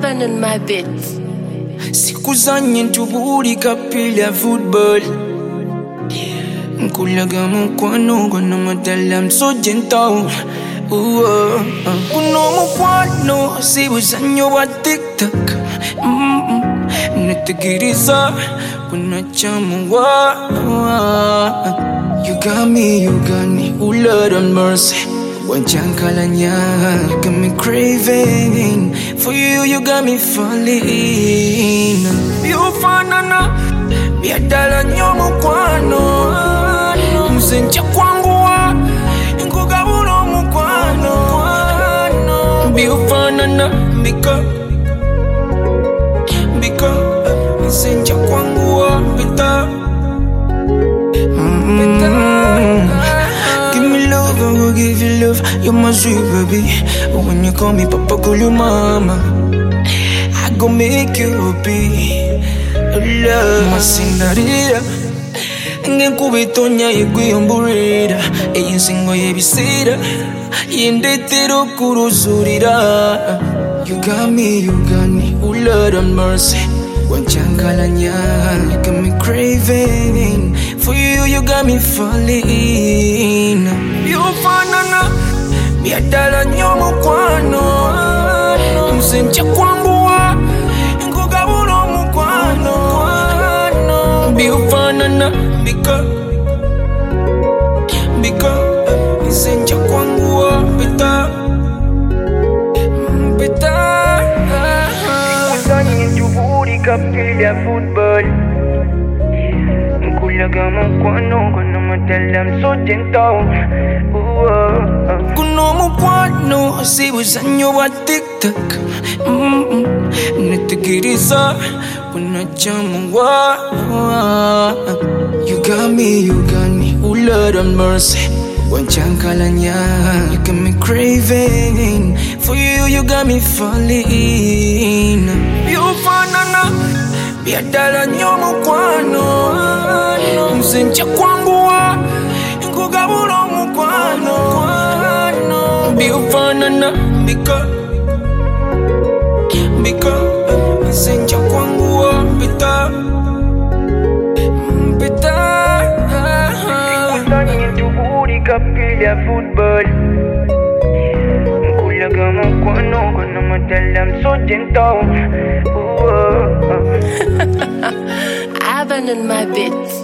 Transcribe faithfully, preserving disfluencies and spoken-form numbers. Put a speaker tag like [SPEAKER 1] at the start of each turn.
[SPEAKER 1] Abandon my bits.
[SPEAKER 2] Siku zanye ntubulika pila football. Nkulaga mukwano gwana madala mso gentle. Kuno mukwano sibuzanyo wa TikTok. Netegiriza kuna chamu wa. You got me, you got me, oh Lord have mercy. Wanjankalanya, you got me craving. For you, you got me falling. Biufanana, biadala nyomo kwano. Mzenja kwangu wa, nkugabulo mukwano. Biufanana, bika, bika. Mzenja kwangu wa, bita, bita. Give me love, I will give you love. You're my sweet baby. But when you call me papa, call you mama. I gon' make you happy. Love, my Cinderella. Ngekubitonya yegwiyomburira. Eyinsingo yebisira. Yendetero kuruzurira. You got me, you got me, oh Lord have mercy. Wanjankalanya, you got me craving. For you, you got me falling. Biufanana, biadala nyomo kwano. Mzenja kwangu wa, nkugabulo mukwano. Biufanana, bika, bika. Mzenja kwangu wa, bita, bita. Sikuzanye ntubulika pila football. Nkulaga mukwano gwana madala mso gentle. Kuno mukwano sibuzanyo wa TikTok. Netegiriza kuna chamu wa. You got me, you got me, oh Lord have mercy. Wanjankalanya, you got me craving. For you, you got me falling. Biufanana, biadala nyomo kwano. Mzenja kwangu wa, nkugabulo mukwano. Biufanana, bika, bika. Mzenja kwangu wa, bita, bita. Sikuzanye ntubulika pila football. Nkulaga mukwano gwana madala mso gentle.
[SPEAKER 1] Abandon my bits.